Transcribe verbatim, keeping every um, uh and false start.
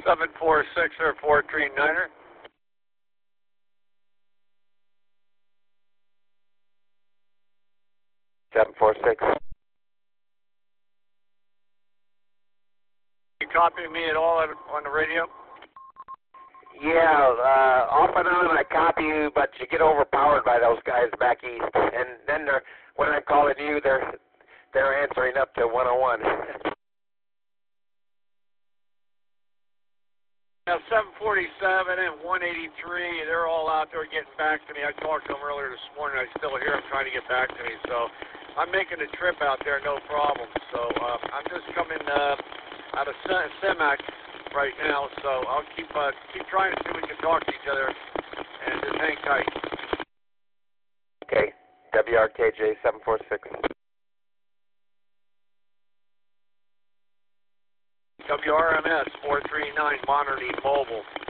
seven four six or four three niner. seven four six. You copying me at all on the radio? Yeah, uh, off and on I copy you, but you get overpowered by those guys back east. And then they're, when I'm calling you, they're they're answering up to one oh one. Now, seven forty-seven and one eighty-three, they're all out there getting back to me. I talked to them earlier this morning. I still hear them trying to get back to me. So I'm making a trip out there, no problem. So uh, I'm just coming uh, out of Semac right now. So I'll keep uh, keep trying to see if we can talk to each other and just hang tight. Okay, W R K J seven four six. W R M S four three nine, Monterey Mobile.